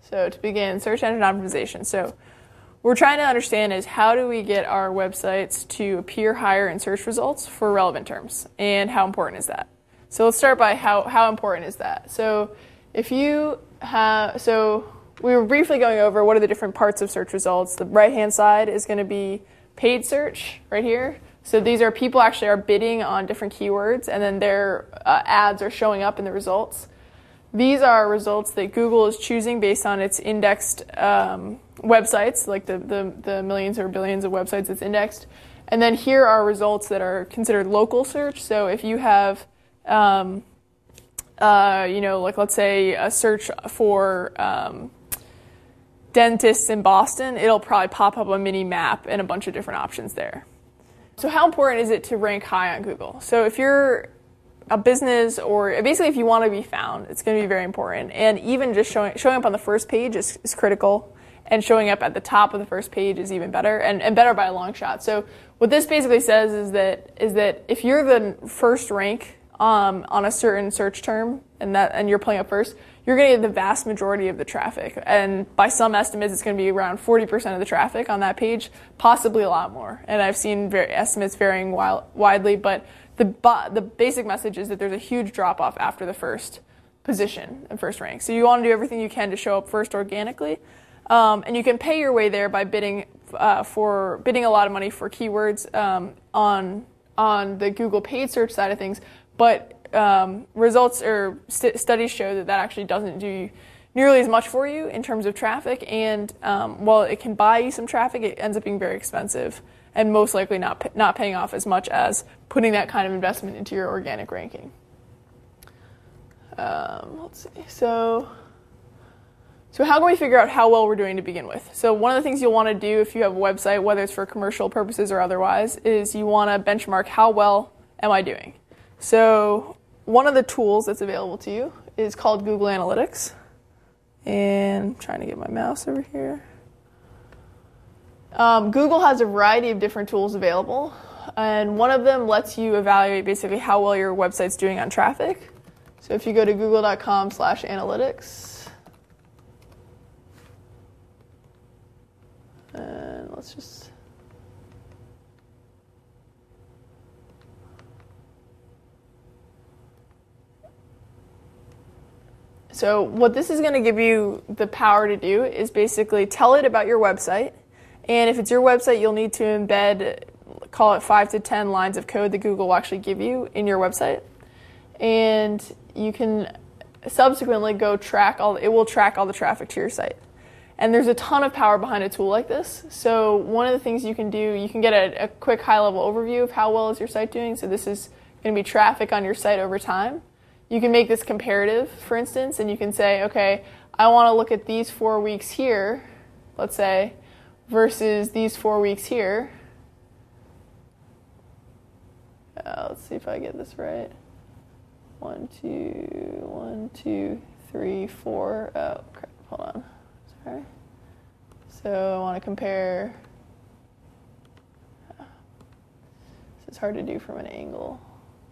So to begin, search engine optimization. So what we're trying to understand is how do we get our websites to appear higher in search results for relevant terms, and how important is that? So let's start by how important is that. So if you have, so we were briefly going over what are the different parts of search results. The right-hand side is going to be paid search right here. So these are people actually are bidding on different keywords, and then their ads are showing up in the results. These are results that Google is choosing based on its indexed websites, like the millions or billions of websites it's indexed. And then here are results that are considered local search. So if you have, like let's say a search for dentists in Boston, it'll probably pop up a mini map and a bunch of different options there. So how important is it to rank high on Google? So if you're a business, or basically if you want to be found, it's going to be very important. And even just showing up on the first page is critical, and showing up at the top of the first page is even better, and better by a long shot. So what this basically says is that if you're the first rank on a certain search term, and you're playing up first, you're going to get the vast majority of the traffic. And by some estimates, it's going to be around 40% of the traffic on that page, possibly a lot more. And I've seen estimates varying widely, but the basic message is that there's a huge drop-off after the first position and first rank. So you want to do everything you can to show up first organically. And you can pay your way there by bidding a lot of money for keywords on the Google paid search side of things. But results or studies show that actually doesn't do nearly as much for you in terms of traffic. And while it can buy you some traffic, it ends up being very expensive and most likely not paying off as much as putting that kind of investment into your organic ranking. Let's see. So how can we figure out how well we're doing to begin with? So one of the things you'll want to do if you have a website, whether it's for commercial purposes or otherwise, is you want to benchmark how well am I doing. So one of the tools that's available to you is called Google Analytics. And I'm trying to get my mouse over here. Google has a variety of different tools available, and one of them lets you evaluate basically how well your website's doing on traffic. So if you go to google.com/analytics, and let's just... So what this is going to give you the power to do is basically tell it about your website. And if it's your website, you'll need to embed, call it 5 to 10 lines of code that Google will actually give you in your website. And you can subsequently it will track all the traffic to your site. And there's a ton of power behind a tool like this. So one of the things you can do, you can get a quick high-level overview of how well is your site doing. So this is going to be traffic on your site over time. You can make this comparative, for instance, and you can say, okay, I want to look at these 4 weeks here, let's say, versus these 4 weeks here. Let's see if I get this right. 1, 2, 3, 4. Oh, crap. Hold on. Sorry. So I want to compare. This is hard to do from an angle.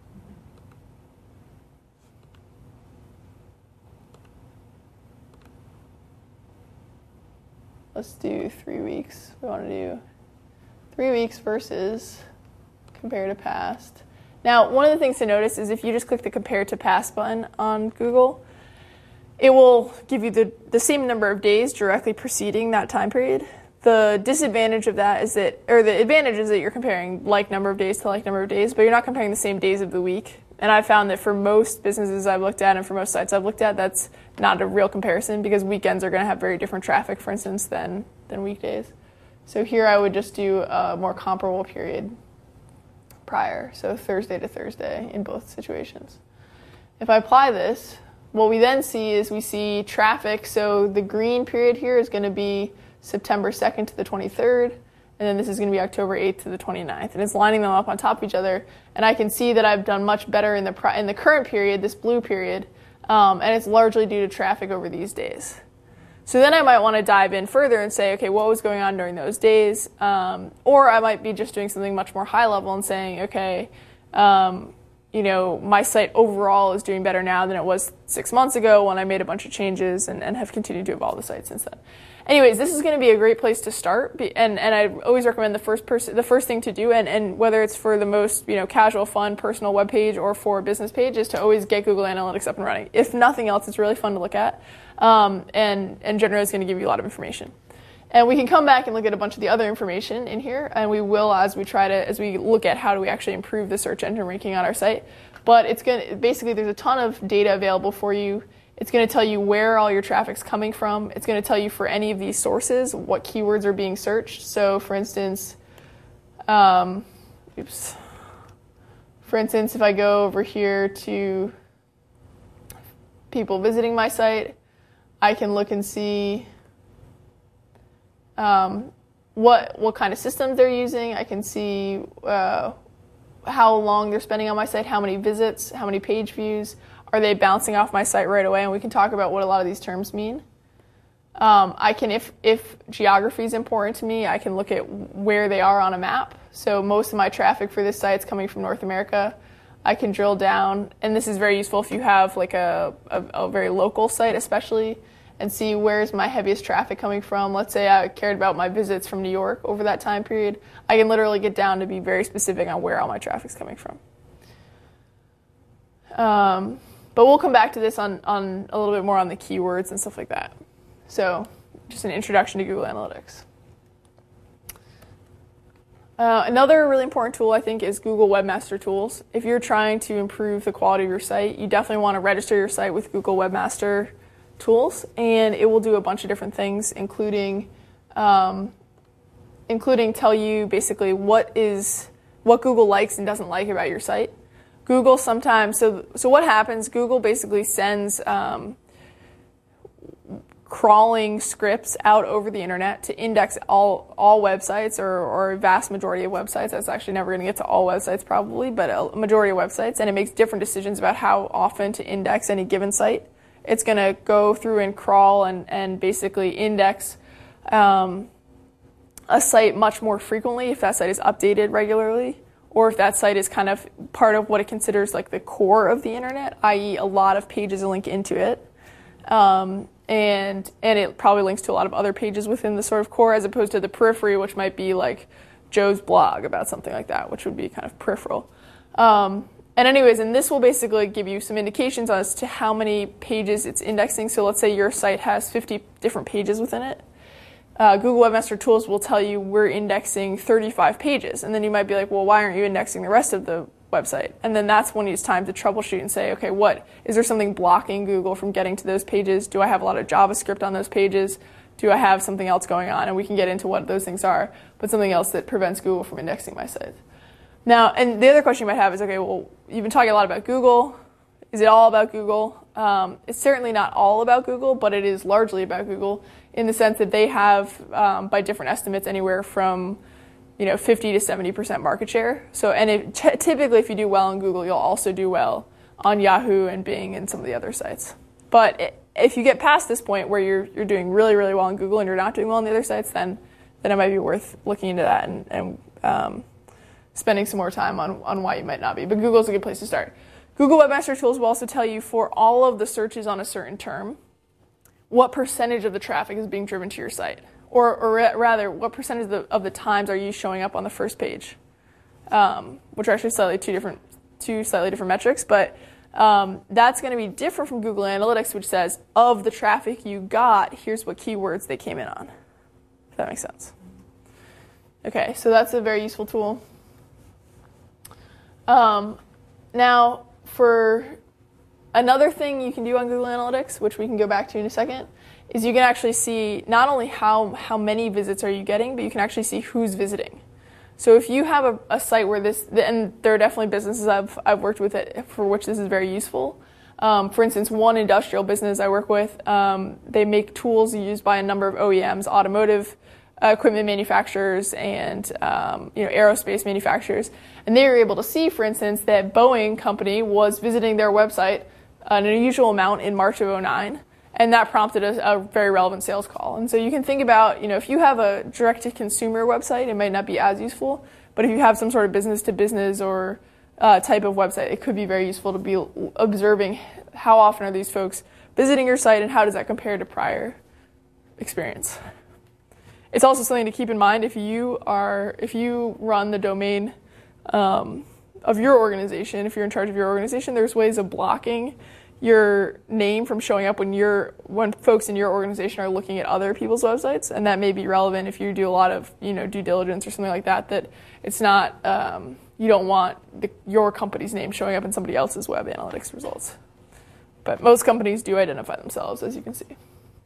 Let's do 3 weeks. We want to do 3 weeks versus compare to past. Now, one of the things to notice is if you just click the compare to past button on Google, it will give you the same number of days directly preceding that time period. The disadvantage of that is the advantage is that you're comparing like number of days to like number of days, but you're not comparing the same days of the week. And I found that for most businesses I've looked at and for most sites I've looked at, that's not a real comparison because weekends are going to have very different traffic, for instance, than weekdays. So here I would just do a more comparable period prior, so Thursday to Thursday in both situations. If I apply this, what we then see is we see traffic. So the green period here is going to be September 2nd to the 23rd. And then this is going to be October 8th to the 29th. And it's lining them up on top of each other. And I can see that I've done much better in the current period, this blue period. And it's largely due to traffic over these days. So then I might want to dive in further and say, okay, what was going on during those days? Or I might be just doing something much more high level and saying, okay, my site overall is doing better now than it was 6 months ago when I made a bunch of changes and have continued to evolve the site since then. Anyways, this is going to be a great place to start, and I always recommend the first thing to do, and whether it's for the most casual, fun, personal web page or for a business page, is to always get Google Analytics up and running. If nothing else, it's really fun to look at, and generally it's going to give you a lot of information. And we can come back and look at a bunch of the other information in here, and we will as we look at how do we actually improve the search engine ranking on our site. But basically there's a ton of data available for you. It's going to tell you where all your traffic's coming from. It's going to tell you for any of these sources what keywords are being searched. So for instance, if I go over here to people visiting my site, I can look and see what kind of systems they're using. I can see how long they're spending on my site, how many visits, how many page views. Are they bouncing off my site right away? And we can talk about what a lot of these terms mean. I can, if geography is important to me, I can look at where they are on a map. So most of my traffic for this site is coming from North America. I can drill down, and this is very useful if you have like a very local site especially, and see where's my heaviest traffic coming from. Let's say I cared about my visits from New York over that time period. I can literally get down to be very specific on where all my traffic's coming from. But we'll come back to this on a little bit more on the keywords and stuff like that. So just an introduction to Google Analytics. Another really important tool, I think, is Google Webmaster Tools. If you're trying to improve the quality of your site, you definitely want to register your site with Google Webmaster Tools, and it will do a bunch of different things, including tell you basically what Google likes and doesn't like about your site. Google sometimes, so what happens, Google basically sends crawling scripts out over the internet to index all websites or a vast majority of websites. That's actually never going to get to all websites probably, but a majority of websites, and it makes different decisions about how often to index any given site. It's going to go through and crawl and basically index a site much more frequently if that site is updated regularly, or if that site is kind of part of what it considers like the core of the internet, i.e. a lot of pages link into it. And it probably links to a lot of other pages within the sort of core, as opposed to the periphery, which might be like Joe's blog about something like that, which would be kind of peripheral. And this will basically give you some indications as to how many pages it's indexing. So let's say your site has 50 different pages within it. Google Webmaster Tools will tell you we're indexing 35 pages. And then you might be like, well, why aren't you indexing the rest of the website? And then that's when it's time to troubleshoot and say, okay, is there something blocking Google from getting to those pages? Do I have a lot of JavaScript on those pages? Do I have something else going on? And we can get into what those things are, but something else that prevents Google from indexing my site. Now, and the other question you might have is, okay, well, you've been talking a lot about Google. Is it all about Google? It's certainly not all about Google, but it is largely about Google in the sense that they have, by different estimates, anywhere from 50 to 70% market share. So, and typically, if you do well on Google, you'll also do well on Yahoo and Bing and some of the other sites. But if you get past this point where you're doing really, really well on Google and you're not doing well on the other sites, then it might be worth looking into that and spending some more time on why you might not be. But Google's a good place to start. Google Webmaster Tools will also tell you for all of the searches on a certain term, what percentage of the traffic is being driven to your site. Or rather, what percentage of the times are you showing up on the first page? Which are actually two slightly different metrics, but that's going to be different from Google Analytics, which says, of the traffic you got, here's what keywords they came in on. If that makes sense. Okay, so that's a very useful tool. Now, for another thing you can do on Google Analytics, which we can go back to in a second, is you can actually see not only how many visits are you getting, but you can actually see who's visiting. So if you have a site where and there are definitely businesses I've worked with for which this is very useful. For instance, one industrial business I work with, they make tools used by a number of OEMs, automotive equipment manufacturers, and aerospace manufacturers. And they were able to see, for instance, that Boeing company was visiting their website an unusual amount in March of 2009. And that prompted a very relevant sales call. And so you can think about, if you have a direct-to-consumer website, it might not be as useful. But if you have some sort of business-to-business or type of website, it could be very useful to be observing how often are these folks visiting your site and how does that compare to prior experience. It's also something to keep in mind if you run the domain of your organization, if you're in charge of your organization, there's ways of blocking your name from showing up when folks in your organization are looking at other people's websites, and that may be relevant if you do a lot of due diligence or something like that. That it's not you don't want your company's name showing up in somebody else's web analytics results. But most companies do identify themselves, as you can see.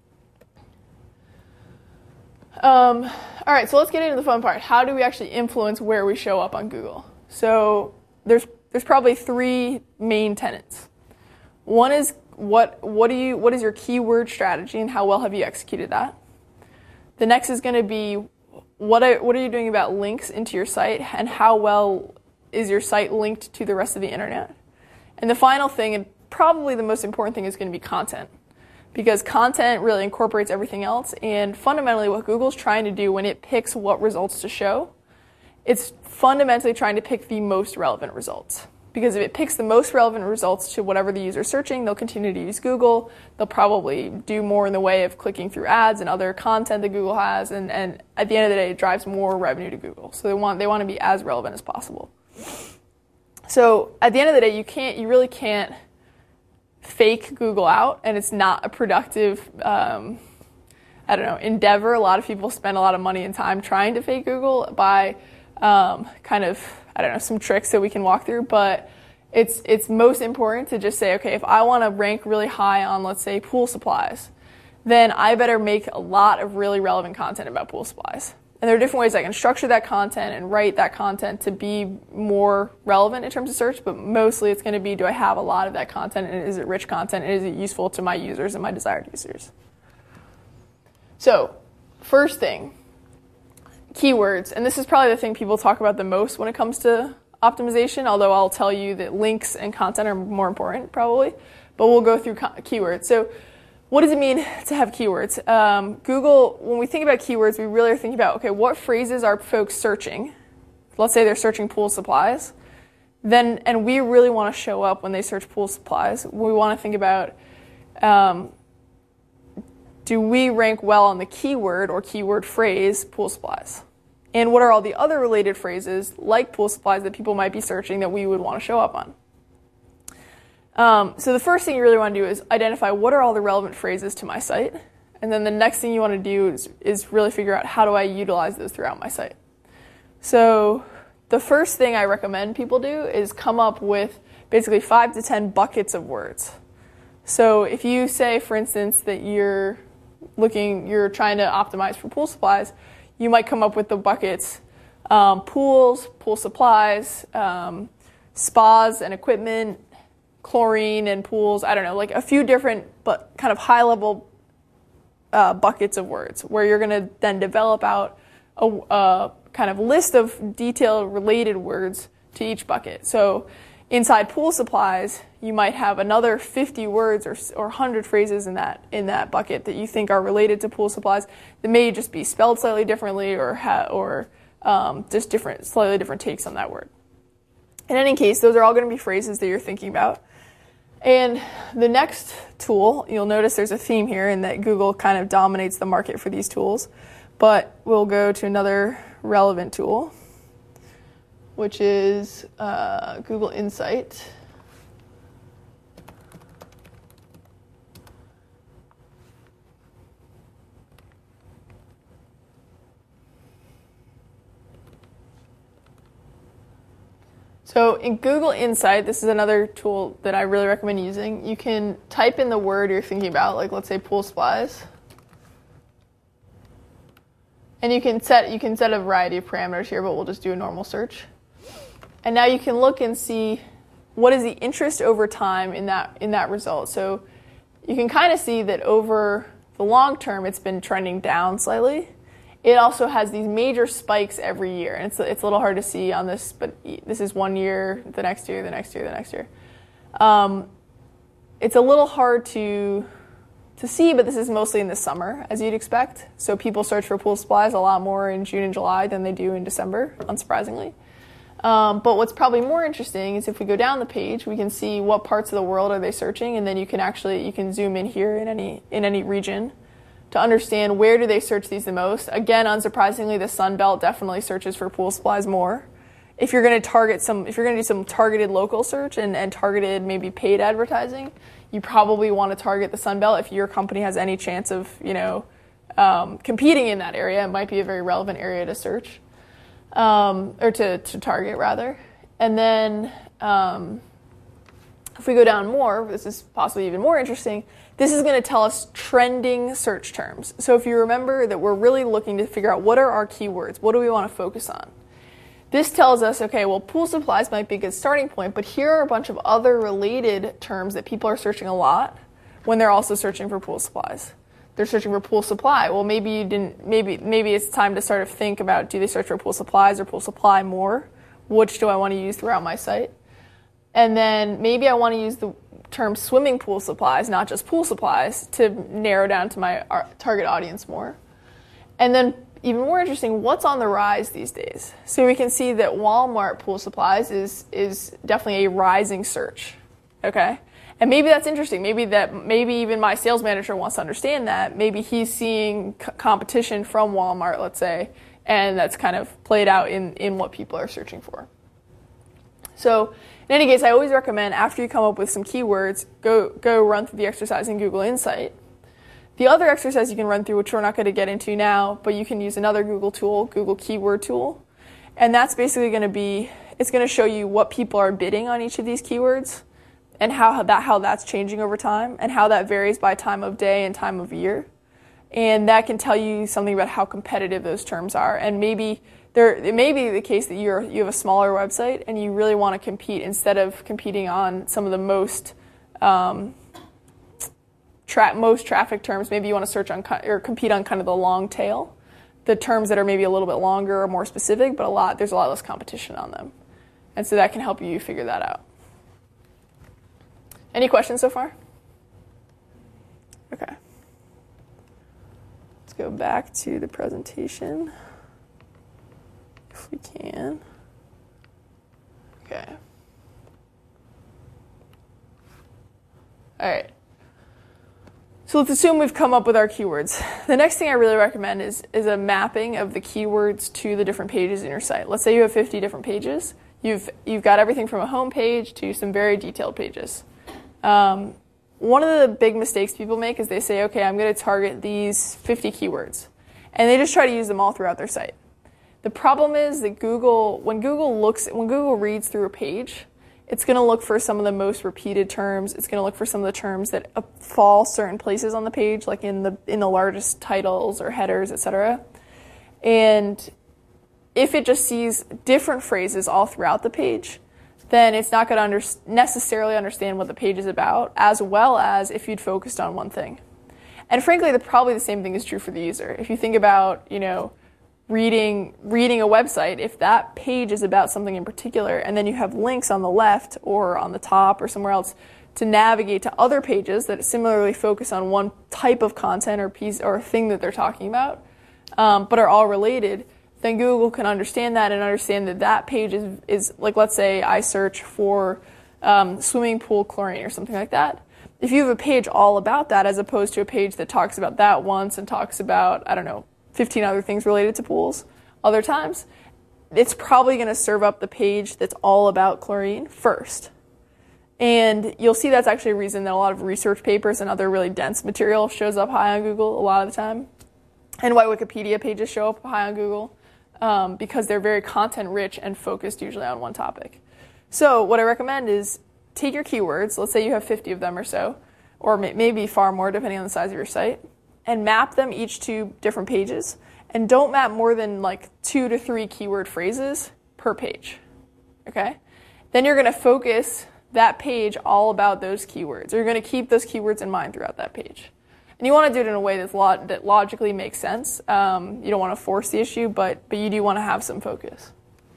All right, so let's get into the fun part. How do we actually influence where we show up on Google? So there's probably three main tenets. One is what is your keyword strategy and how well have you executed that? The next is going to be what are you doing about links into your site and how well is your site linked to the rest of the internet? And the final thing, and probably the most important thing, is going to be content, because content really incorporates everything else. And fundamentally what Google's trying to do when it picks what results to show, it's fundamentally trying to pick the most relevant results. Because if it picks the most relevant results to whatever the user's searching, they'll continue to use Google. They'll probably do more in the way of clicking through ads and other content that Google has. And at the end of the day, it drives more revenue to Google. So they want to be as relevant as possible. So at the end of the day, you really can't fake Google out, and it's not a productive, endeavor. A lot of people spend a lot of money and time trying to fake Google by some tricks that we can walk through, but it's most important to just say, okay, if I want to rank really high on, let's say, pool supplies, then I better make a lot of really relevant content about pool supplies. And there are different ways I can structure that content and write that content to be more relevant in terms of search, but mostly it's going to be, do I have a lot of that content, and is it rich content, and is it useful to my users and my desired users? So, first thing, keywords, and this is probably the thing people talk about the most when it comes to optimization, although I'll tell you that links and content are more important probably, but we'll go through keywords. So what does it mean to have keywords? Google, when we think about keywords, we really are thinking about, okay, what phrases are folks searching? Let's say they're searching pool supplies, and we really want to show up when they search pool supplies. We want to think about, do we rank well on the keyword or keyword phrase pool supplies? And what are all the other related phrases like pool supplies that people might be searching that we would want to show up on? So the first thing you really want to do is identify what are all the relevant phrases to my site. And then the next thing you want to do is really figure out how do I utilize those throughout my site. So the first thing I recommend people do is come up with basically 5 to 10 buckets of words. So if you say, for instance, that you're trying to optimize for pool supplies, you might come up with the buckets pools, pool supplies, spas and equipment, chlorine and pools, like a few different but kind of high-level buckets of words where you're going to then develop out a kind of list of detailed related words to each bucket. So inside pool supplies, you might have another 50 words or 100 phrases in that bucket that you think are related to pool supplies that may just be spelled slightly differently or just slightly different takes on that word. In any case, those are all going to be phrases that you're thinking about. And the next tool, you'll notice there's a theme here in that Google kind of dominates the market for these tools. But we'll go to another relevant tool, which is Google Insight. So in Google Insight, this is another tool that I really recommend using. You can type in the word you're thinking about, like let's say pool supplies. And you can set a variety of parameters here, but we'll just do a normal search. And now you can look and see what is the interest over time in that result. So you can kind of see that over the long term, it's been trending down slightly. It also has these major spikes every year, and it's a little hard to see on this, but this is 1 year, the next year, the next year, the next year. It's a little hard to see, but this is mostly in the summer, as you'd expect. So people search for pool supplies a lot more in June and July than they do in December, unsurprisingly. But what's probably more interesting is if we go down the page, we can see what parts of the world are they searching, and then you can zoom in here in any region to understand where do they search these the most. Again, unsurprisingly, the Sun Belt definitely searches for pool supplies more. If you're going to do some targeted local search and targeted maybe paid advertising, you probably want to target the Sun Belt. If your company has any chance of, competing in that area, it might be a very relevant area to search, or to target rather. And then if we go down more, this is possibly even more interesting. This is going to tell us trending search terms. So if you remember that we're really looking to figure out what are our keywords, what do we want to focus on? This tells us, okay, well, pool supplies might be a good starting point, but here are a bunch of other related terms that people are searching a lot when they're also searching for pool supplies. They're searching for pool supply. Well, maybe it's time to sort of think about, do they search for pool supplies or pool supply more? Which do I want to use throughout my site? And then maybe I want to use the term swimming pool supplies, not just pool supplies, to narrow down to my target audience more. And then even more interesting, what's on the rise these days? So we can see that Walmart pool supplies is definitely a rising search, okay? And maybe that's interesting. Maybe even my sales manager wants to understand that. Maybe he's seeing competition from Walmart, let's say, and that's kind of played out in what people are searching for. So in any case, I always recommend after you come up with some keywords, go run through the exercise in Google Insight. The other exercise you can run through, which we're not going to get into now, but you can use another Google tool, Google Keyword Tool. And that's basically going to be, it's going to show you what people are bidding on each of these keywords and how that's changing over time and how that varies by time of day and time of year. And that can tell you something about how competitive those terms are. And maybe it may be the case that you have a smaller website and you really want to compete instead of competing on some of the most traffic terms. Maybe you want to search on or compete on kind of the long tail, the terms that are maybe a little bit longer or more specific, but there's a lot less competition on them. And so that can help you figure that out. Any questions so far? Okay. Let's go back to the presentation if we can. Okay. All right. So let's assume we've come up with our keywords. The next thing I really recommend is a mapping of the keywords to the different pages in your site. Let's say you have 50 different pages. You've got everything from a home page to some very detailed pages. One of the big mistakes people make is they say, okay, I'm going to target these 50 keywords. And they just try to use them all throughout their site. The problem is that when Google reads through a page, it's going to look for some of the most repeated terms. It's going to look for some of the terms that fall certain places on the page, like in the largest titles or headers, etc. And if it just sees different phrases all throughout the page, then it's not going to necessarily understand what the page is about, as well as if you'd focused on one thing. And frankly, probably the same thing is true for the user. If you think about, reading a website, if that page is about something in particular, and then you have links on the left or on the top or somewhere else to navigate to other pages that similarly focus on one type of content or piece or thing that they're talking about, but are all related, then Google can understand that and understand that page is like, let's say I search for swimming pool chlorine or something like that. If you have a page all about that as opposed to a page that talks about that once and talks about, 15 other things related to pools other times, it's probably going to serve up the page that's all about chlorine first. And you'll see that's actually a reason that a lot of research papers and other really dense material shows up high on Google a lot of the time. And why Wikipedia pages show up high on Google, because they're very content rich and focused usually on one topic. So what I recommend is take your keywords, let's say you have 50 of them or so, or maybe far more depending on the size of your site, and map them each to different pages. And don't map more than 2 to 3 keyword phrases per page, okay? Then you're going to focus that page all about those keywords. You're going to keep those keywords in mind throughout that page. And you want to do it in a way that logically makes sense. You don't want to force the issue, but you do want to have some focus.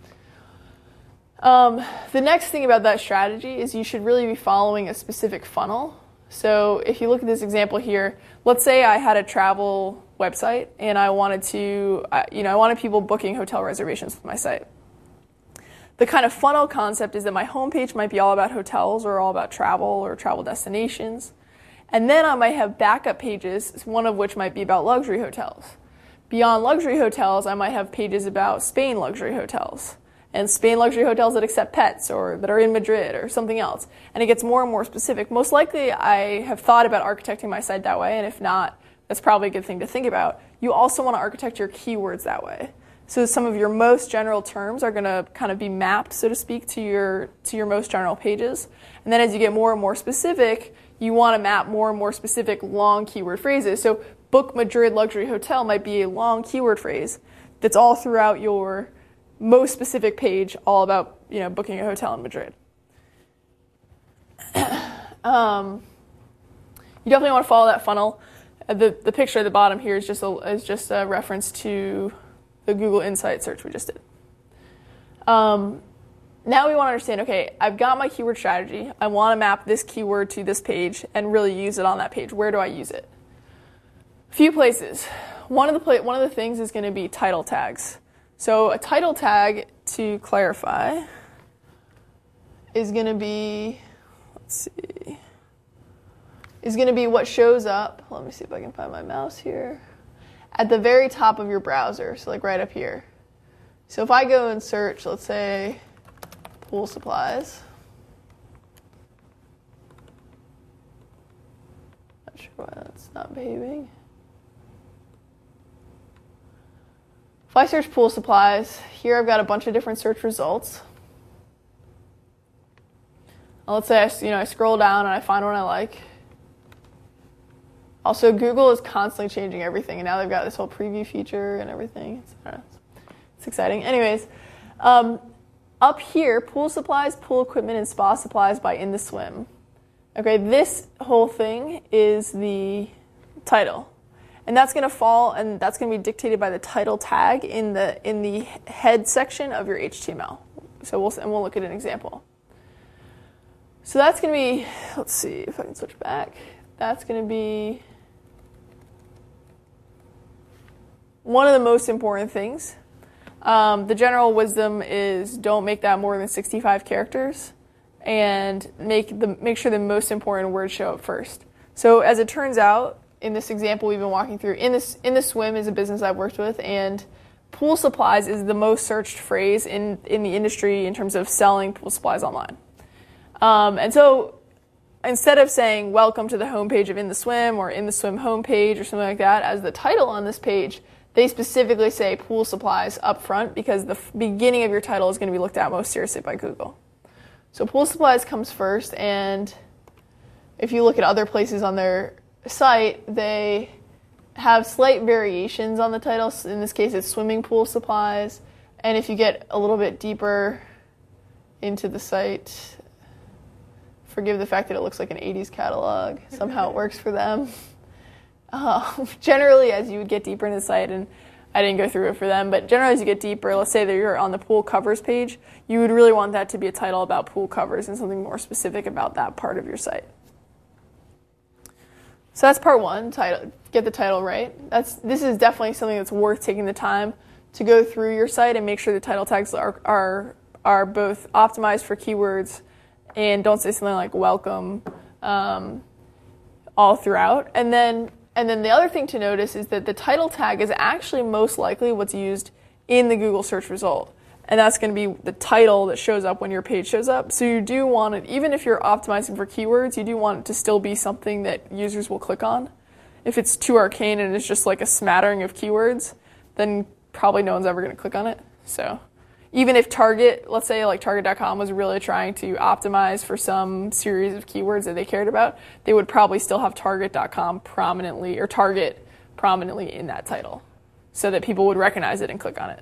The next thing about that strategy is you should really be following a specific funnel. So if you look at this example here, let's say I had a travel website and I wanted people booking hotel reservations with my site. the kind of funnel concept is that my homepage might be all about hotels or all about travel or travel destinations. And then I might have backup pages, one of which might be about luxury hotels. Beyond luxury hotels, I might have pages about Spain luxury hotels and Spain luxury hotels that accept pets or that are in Madrid or something else. And it gets more and more specific. Most likely I have thought about architecting my site that way, and if not, that's probably a good thing to think about. You also want to architect your keywords that way. So some of your most general terms are going to kind of be mapped, so to speak, to your most general pages. And then as you get more and more specific, you want to map more and more specific long keyword phrases. So book Madrid luxury hotel might be a long keyword phrase that's all throughout your most specific page, all about booking a hotel in Madrid. You definitely want to follow that funnel. The picture at the bottom here is just a reference to the Google Insight search we just did. Now we want to understand, okay, I've got my keyword strategy. I want to map this keyword to this page and really use it on that page. Where do I use it? A few places. One of the things is going to be title tags. So a title tag, to clarify, is going to be, what shows up. Let me see if I can find my mouse here. At the very top of your browser, so like right up here. So if I go and search, let's say, pool supplies. Not sure why that's not behaving. If I search pool supplies, here I've got a bunch of different search results. Let's say I scroll down and I find one I like. Also, Google is constantly changing everything, and now they've got this whole preview feature and everything. It's exciting. Anyways, up here, pool supplies, pool equipment, and spa supplies by In the Swim. Okay, this whole thing is the title, and that's going to fall, and that's going to be dictated by the title tag in the head section of your HTML. So we'll look at an example. So that's going to be, let's see if I can switch back. That's going to be one of the most important things. The general wisdom is don't make that more than 65 characters, and make sure the most important words show up first. So as it turns out, in this example we've been walking through, In the Swim is a business I've worked with, and pool supplies is the most searched phrase in the industry in terms of selling pool supplies online. And so instead of saying welcome to the homepage of In the Swim or In the Swim homepage or something like that as the title on this page, they specifically say pool supplies up front because the beginning of your title is going to be looked at most seriously by Google. So pool supplies comes first, and if you look at other places on their site, they have slight variations on the title. In this case, it's swimming pool supplies. And if you get a little bit deeper into the site, forgive the fact that it looks like an 80s catalog. Somehow it works for them. Generally, as you would get deeper into the site, and I didn't go through it for them, but generally as you get deeper, let's say that you're on the pool covers page, you would really want that to be a title about pool covers and something more specific about that part of your site. So that's part one, title. Get the title right. This is definitely something that's worth taking the time to go through your site and make sure the title tags are both optimized for keywords and don't say something like welcome all throughout. And then the other thing to notice is that the title tag is actually most likely what's used in the Google search result. And that's going to be the title that shows up when your page shows up. So you do want it, even if you're optimizing for keywords, you do want it to still be something that users will click on. If it's too arcane and it's just like a smattering of keywords, then probably no one's ever going to click on it. So even if Target, let's say like Target.com was really trying to optimize for some series of keywords that they cared about, they would probably still have Target.com prominently, or Target prominently in that title so that people would recognize it and click on it.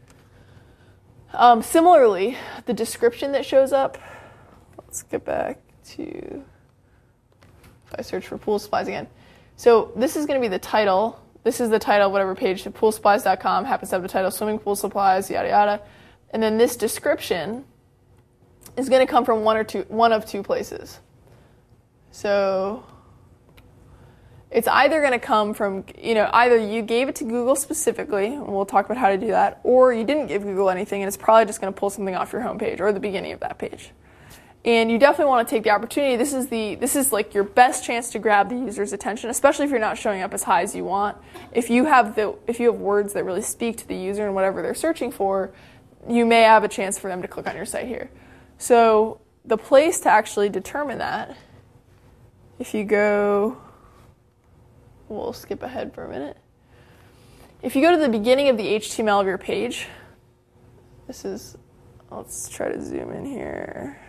Similarly, the description that shows up, let's get back to, if I search for pool supplies again. So this is going to be the title. This is the title of whatever page. Poolsupplies.com happens to have the title swimming pool supplies, yada, yada. And then this description is going to come from one of two places. So It's either going to come from, either you gave it to Google specifically, and we'll talk about how to do that, or you didn't give Google anything, and it's probably just going to pull something off your homepage or the beginning of that page. And you definitely want to take the opportunity. This is like your best chance to grab the user's attention, especially if you're not showing up as high as you want. If you have words that really speak to the user and whatever they're searching for, you may have a chance for them to click on your site here. So the place to actually determine that, if you go, we'll skip ahead for a minute. If you go to the beginning of the HTML of your page, let's try to zoom in here.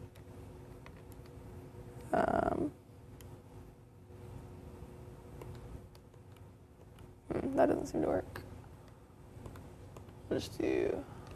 That doesn't seem to work. I'll just do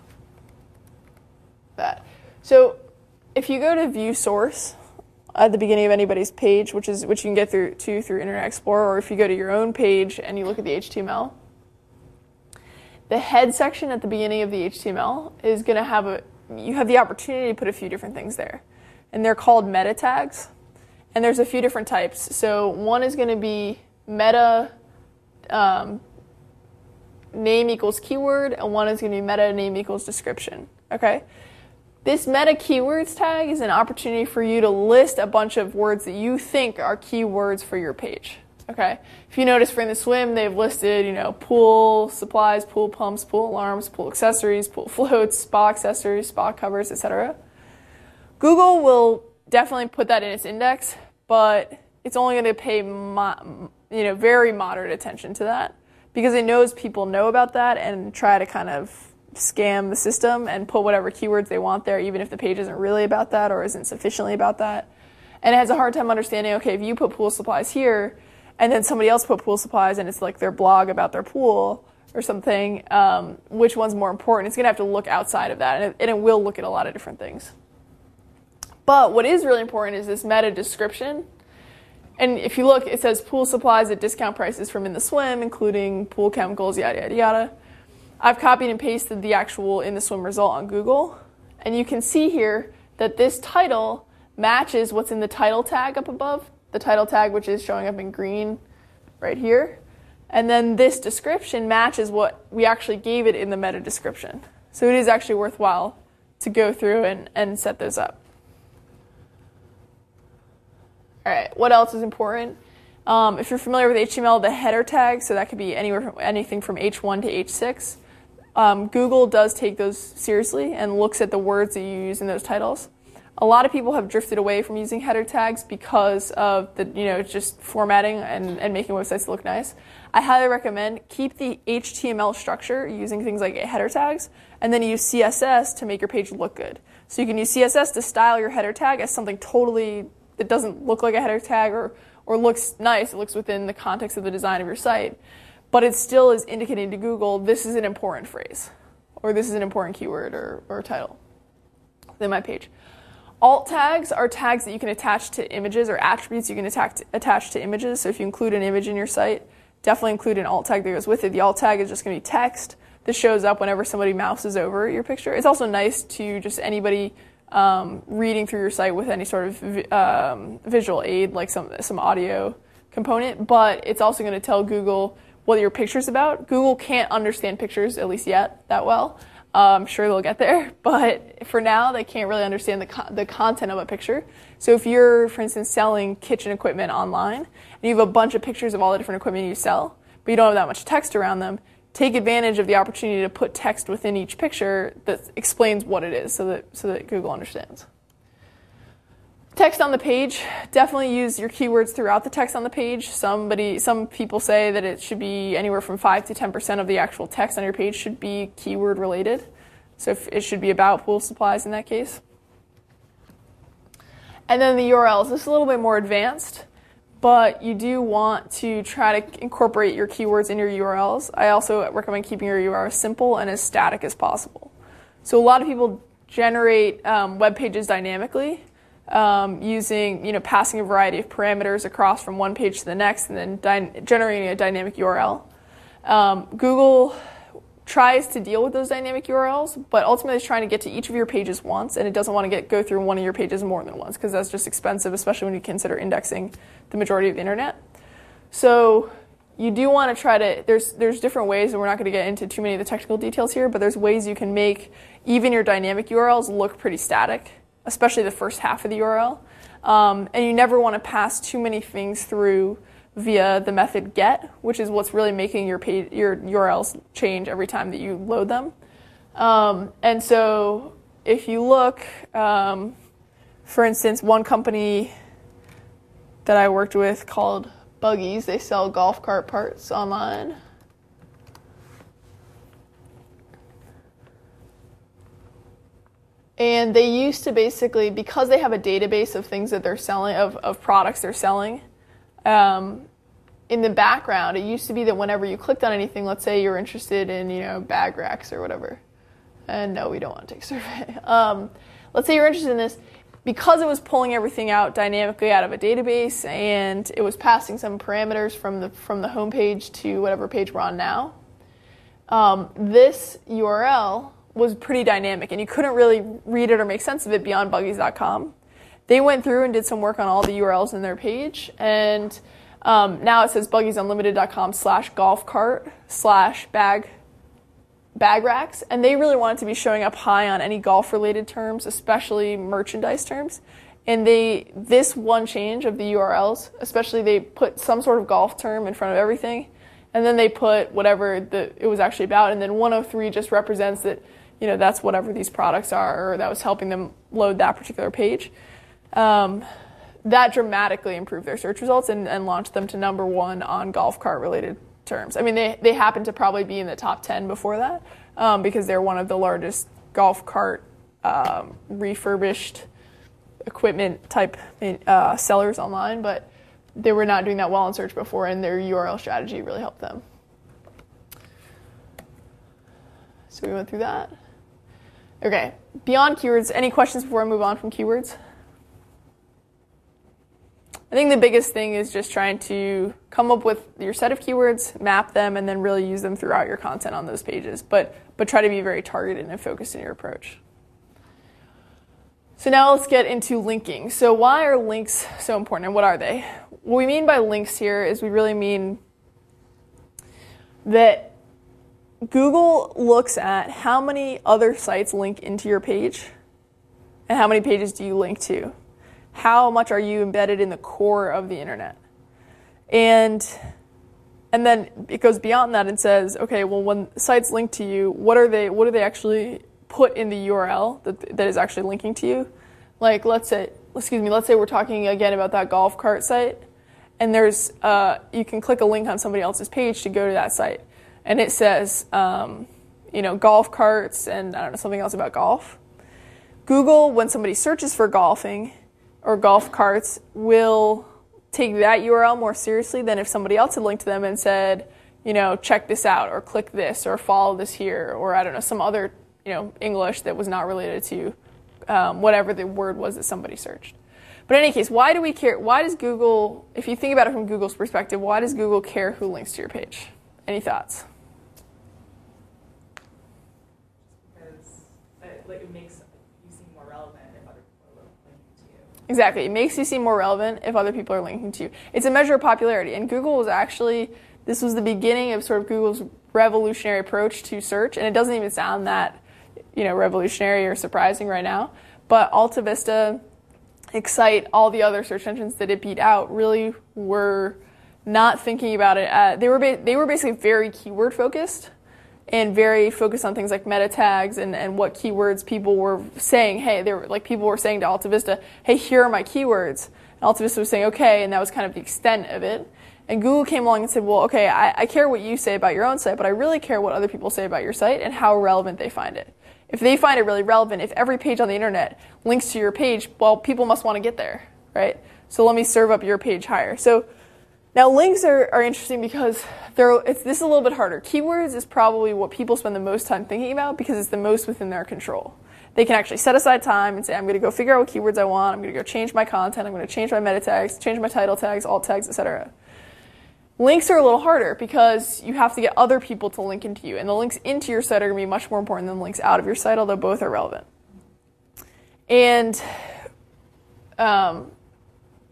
that. So if you go to view source at the beginning of anybody's page, which you can get through Internet Explorer, or if you go to your own page and you look at the HTML, the head section at the beginning of the HTML is going to you have the opportunity to put a few different things there. And they're called meta tags. And there's a few different types. So one is going to be meta name equals keyword, and one is going to be meta name equals description. Okay? This meta keywords tag is an opportunity for you to list a bunch of words that you think are keywords for your page. Okay? If you notice for the swim, they've listed, pool supplies, pool pumps, pool alarms, pool accessories, pool floats, spa accessories, spa covers, etc. Google will definitely put that in its index, but it's only going to pay very moderate attention to that because it knows people know about that and try to kind of scam the system and put whatever keywords they want there, even if the page isn't really about that or isn't sufficiently about that. And it has a hard time understanding, okay, if you put pool supplies here and then somebody else put pool supplies and it's like their blog about their pool or something, which one's more important? It's going to have to look outside of that, and it will look at a lot of different things. But what is really important is this meta description. And if you look, it says pool supplies at discount prices from In the Swim, including pool chemicals, yada, yada, yada. I've copied and pasted the actual In the Swim result on Google. And you can see here that this title matches what's in the title tag up above. The title tag, which is showing up in green right here. And then this description matches what we actually gave it in the meta description. So it is actually worthwhile to go through and set those up. All right, what else is important? If you're familiar with HTML, the header tag, so that could be anything from H1 to H6. Google does take those seriously and looks at the words that you use in those titles. A lot of people have drifted away from using header tags because of the just formatting and making websites look nice. I highly recommend keep the HTML structure using things like header tags, and then use CSS to make your page look good. So you can use CSS to style your header tag as something totally that doesn't look like a header tag or looks nice. It looks within the context of the design of your site. But it still is indicating to Google, this is an important phrase, or this is an important keyword or title within my page. Alt tags are tags that you can attach to images, or attributes you can attach to images. So if you include an image in your site, definitely include an alt tag that goes with it. The alt tag is just going to be text that shows up whenever somebody mouses over your picture. It's also nice to just anybody reading through your site with any sort of visual aid, like some audio component, but it's also going to tell Google what your picture's about. Google can't understand pictures, at least yet, that well. I'm sure they'll get there, but for now, they can't really understand the content of a picture. So if you're, for instance, selling kitchen equipment online, and you have a bunch of pictures of all the different equipment you sell, but you don't have that much text around them, take advantage of the opportunity to put text within each picture that explains what it is so that Google understands. Text on the page, definitely use your keywords throughout the text on the page. Some people say that it should be anywhere from 5 to 10% of the actual text on your page should be keyword related. So if it should be about pool supplies in that case. And then the URLs, this is a little bit more advanced, but you do want to try to incorporate your keywords in your URLs. I also recommend keeping your URL simple and as static as possible. So a lot of people generate web pages dynamically using, passing a variety of parameters across from one page to the next and then generating a dynamic URL. Google tries to deal with those dynamic URLs, but ultimately it's trying to get to each of your pages once, and it doesn't want to go through one of your pages more than once because that's just expensive, especially when you consider indexing the majority of the internet. So you do want to try to, there's different ways, and we're not going to get into too many of the technical details here, but there's ways you can make even your dynamic URLs look pretty static, especially the first half of the URL. And you never want to pass too many things through via the method get, which is what's really making your URLs change every time that you load them. And so if you look, for instance, one company that I worked with called Buggies, they sell golf cart parts online. And they used to basically, because they have a database of things that they're selling, of products they're selling, in the background, it used to be that whenever you clicked on anything, let's say you're interested in, bag racks or whatever. And no, we don't want to take a survey. Let's say you're interested in this. Because it was pulling everything out dynamically out of a database and it was passing some parameters from the home page to whatever page we're on now, this URL was pretty dynamic, and you couldn't really read it or make sense of it beyond buggies.com. They went through and did some work on all the URLs in their page, and now it says buggiesunlimited.com/golf-cart/bag racks, and they really want it to be showing up high on any golf-related terms, especially merchandise terms. And this one change of the URLs, especially they put some sort of golf term in front of everything, and then they put whatever it was actually about, and then 103 just represents that, that's whatever these products are, or that was helping them load that particular page. That dramatically improved their search results and launched them to number 1 on golf cart related terms. I mean, they happen to probably be in the top 10 before that, because they're one of the largest golf cart refurbished equipment type sellers online, but they were not doing that well in search before, and their URL strategy really helped them. So we went through that. Okay, beyond keywords, any questions before I move on from keywords? I think the biggest thing is just trying to come up with your set of keywords, map them, and then really use them throughout your content on those pages, but try to be very targeted and focused in your approach. So now let's get into linking. So why are links so important, and what are they? What we mean by links here is we really mean that Google looks at how many other sites link into your page and how many pages do you link to. How much are you embedded in the core of the internet? And then it goes beyond that and says, okay, well, when sites link to you, what do they actually put in the URL that is actually linking to you? Like, let's say we're talking again about that golf cart site, and there's you can click a link on somebody else's page to go to that site, and it says golf carts and I don't know, something else about golf. Google, when somebody searches for golfing or golf carts, will take that URL more seriously than if somebody else had linked to them and said, check this out, or click this, or follow this here, or I don't know, some other English that was not related to whatever the word was that somebody searched. But in any case, why do we care? Why does Google, if you think about it from Google's perspective, why does Google care who links to your page? Any thoughts? Because it makes you seem more relevant if other people are linking to you. Exactly. It makes you seem more relevant if other people are linking to you. It's a measure of popularity. And Google was actually, this was the beginning of sort of Google's revolutionary approach to search. And it doesn't even sound that revolutionary or surprising right now. But AltaVista, Excite, all the other search engines that it beat out really were not thinking about it. They were basically very keyword focused and very focused on things like meta tags and what keywords people were saying. Hey, people were saying to AltaVista, hey, here are my keywords. And AltaVista was saying, okay, and that was kind of the extent of it. And Google came along and said, well, okay, I care what you say about your own site, but I really care what other people say about your site and how relevant they find it. If they find it really relevant, if every page on the internet links to your page, well, people must want to get there, right? So let me serve up your page higher. So now links are interesting because this is a little bit harder. Keywords is probably what people spend the most time thinking about because it's the most within their control. They can actually set aside time and say, I'm going to go figure out what keywords I want. I'm going to go change my content. I'm going to change my meta tags, change my title tags, alt tags, etc. Links are a little harder because you have to get other people to link into you. And the links into your site are going to be much more important than the links out of your site, although both are relevant. And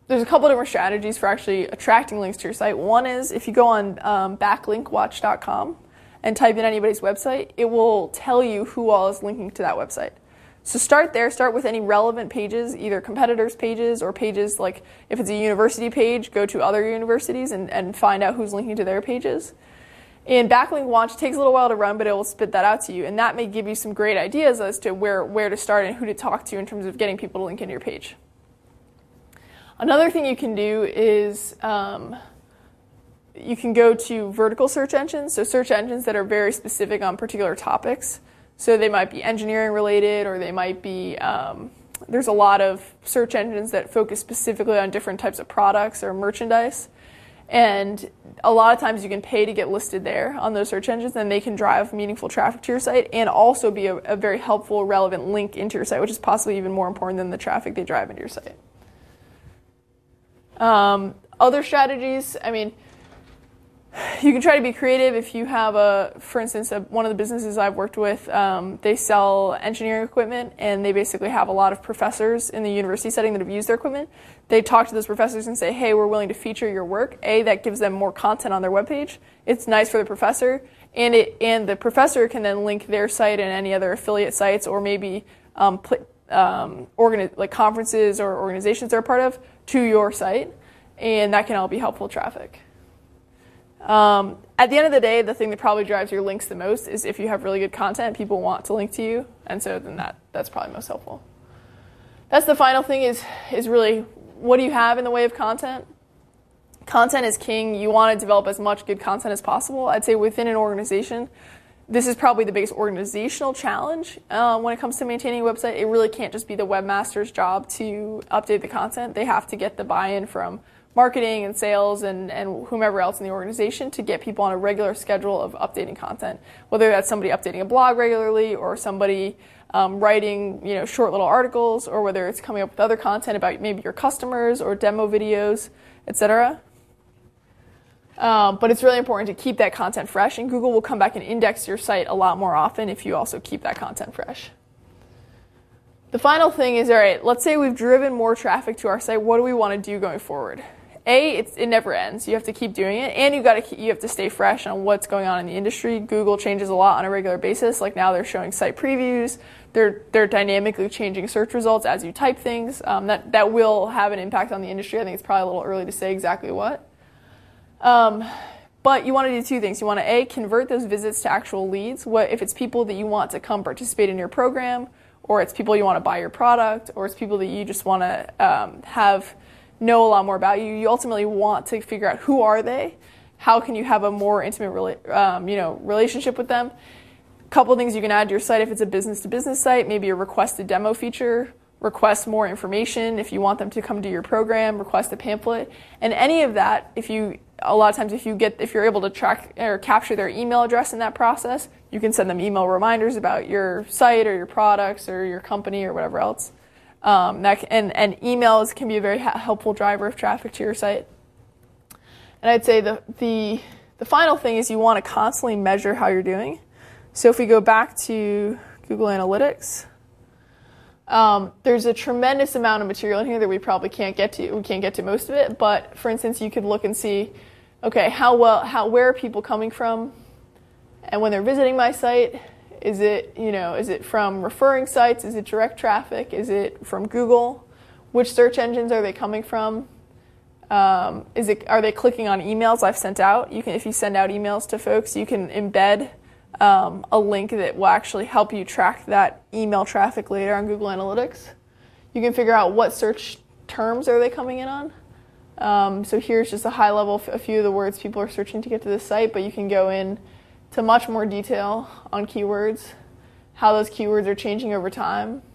there's a couple different strategies for actually attracting links to your site. One is if you go on backlinkwatch.com and type in anybody's website, it will tell you who all is linking to that website. So start there. Start with any relevant pages, either competitors' pages or pages like if it's a university page, go to other universities and find out who's linking to their pages. And Backlink Watch takes a little while to run, but it will spit that out to you. And that may give you some great ideas as to where to start and who to talk to in terms of getting people to link into your page. Another thing you can do is you can go to vertical search engines, so search engines that are very specific on particular topics. So they might be engineering related, or they might be, there's a lot of search engines that focus specifically on different types of products or merchandise. And a lot of times you can pay to get listed there on those search engines, and they can drive meaningful traffic to your site and also be a very helpful, relevant link into your site, which is possibly even more important than the traffic they drive into your site. Other strategies, I mean, you can try to be creative if you have for instance, one of the businesses I've worked with, they sell engineering equipment, and they basically have a lot of professors in the university setting that have used their equipment. They talk to those professors and say, hey, we're willing to feature your work. That gives them more content on their webpage. It's nice for the professor, and the professor can then link their site and any other affiliate sites, or maybe like conferences or organizations they're a part of, to your site, and that can all be helpful traffic. At the end of the day, the thing that probably drives your links the most is if you have really good content, people want to link to you, and so then that's probably most helpful. That's the final thing is really, what do you have in the way of content? Content is king. You want to develop as much good content as possible. I'd say within an organization, this is probably the biggest organizational challenge when it comes to maintaining a website. It really can't just be the webmaster's job to update the content. They have to get the buy-in from marketing and sales and whomever else in the organization to get people on a regular schedule of updating content, whether that's somebody updating a blog regularly or somebody writing short little articles, or whether it's coming up with other content about maybe your customers or demo videos, etc. But it's really important to keep that content fresh, and Google will come back and index your site a lot more often if you also keep that content fresh. The final thing is, all right, let's say we've driven more traffic to our site. What do we want to do going forward? It never ends. You have to keep doing it, and you have to stay fresh on what's going on in the industry. Google changes a lot on a regular basis. Like now they're showing site previews. They're dynamically changing search results as you type things. That will have an impact on the industry. I think it's probably a little early to say exactly what. But you want to do two things. You want to, convert those visits to actual leads. If it's people that you want to come participate in your program, or it's people you want to buy your product, or it's people that you just want to know a lot more about you. You ultimately want to figure out who are they, how can you have a more intimate relationship with them. A couple of things you can add to your site if it's a business-to-business site, maybe a request a demo feature, request more information if you want them to come to your program, request a pamphlet, and any of that. If you're able to track or capture their email address in that process, you can send them email reminders about your site or your products or your company or whatever else. And emails can be a very helpful driver of traffic to your site. And I'd say the final thing is you want to constantly measure how you're doing. So if we go back to Google Analytics, there's a tremendous amount of material in here that we probably can't get to. We can't get to most of it, but for instance, you could look and see, okay, where are people coming from, and when they're visiting my site, is it from referring sites? Is it direct traffic? Is it from Google? Which search engines are they coming from? Are they clicking on emails I've sent out? If you send out emails to folks, you can embed a link that will actually help you track that email traffic later on Google Analytics. You can figure out what search terms are they coming in on. So here's just a high level, a few of the words people are searching to get to this site, but you can go in to much more detail on keywords, how those keywords are changing over time.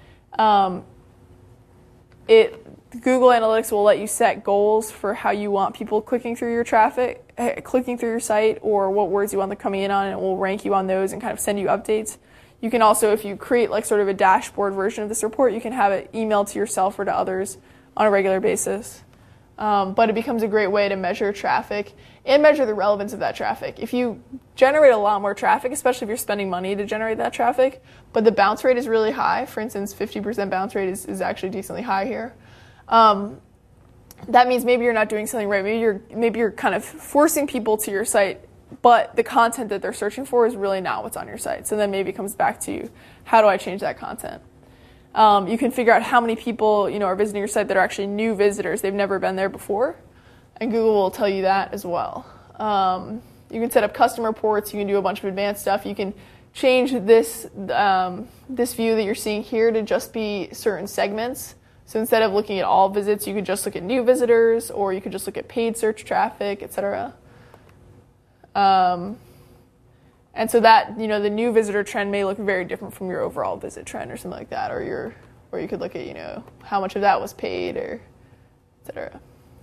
Google Analytics will let you set goals for how you want people clicking through your site, or what words you want them coming in on, and it will rank you on those and kind of send you updates. You can also, if you create like sort of a dashboard version of this report, you can have it emailed to yourself or to others on a regular basis. But it becomes a great way to measure traffic and measure the relevance of that traffic. If you generate a lot more traffic, especially if you're spending money to generate that traffic, but the bounce rate is really high, for instance, 50% bounce rate is actually decently high here, that means maybe you're not doing something right. Maybe you're kind of forcing people to your site, but the content that they're searching for is really not what's on your site. So then maybe it comes back to, how do I change that content? You can figure out how many people are visiting your site that are actually new visitors. They've never been there before, and Google will tell you that as well. You can set up custom reports. You can do a bunch of advanced stuff. You can change this view that you're seeing here to just be certain segments. So instead of looking at all visits, you could just look at new visitors, or you could just look at paid search traffic, etc. And so that, the new visitor trend may look very different from your overall visit trend or something like that, or you could look at, how much of that was paid, or etc.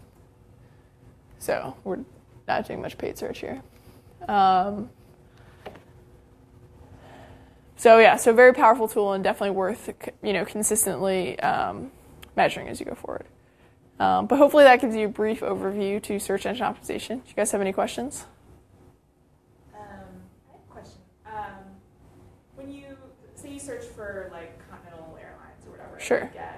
So we're not doing much paid search here. So very powerful tool, and definitely worth, consistently measuring as you go forward. But hopefully that gives you a brief overview to search engine optimization. Do you guys have any questions? I have a question. When you say you search for like Continental Airlines or whatever, sure. You get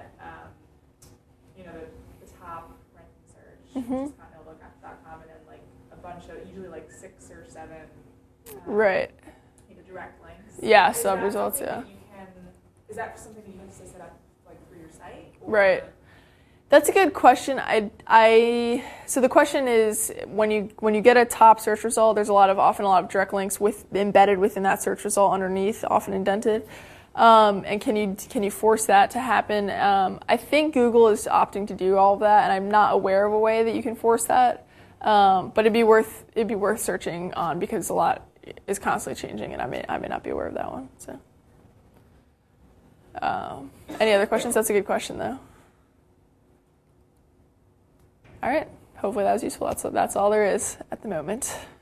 the top ranking search, which is continental.com, and then like a bunch of usually like 6 or 7 right. Direct links. Yeah, sub results. Yeah. Is that something that you have to set up like for your site? Or? Right. That's a good question. So the question is, when you get a top search result, there's often a lot of direct links embedded within that search result underneath, often indented. And can you force that to happen? I think Google is opting to do all of that, and I'm not aware of a way that you can force that. But it'd be worth searching on, because a lot is constantly changing, and I may not be aware of that one. So, any other questions? That's a good question, though. All right. Hopefully that was useful. That's all there is at the moment.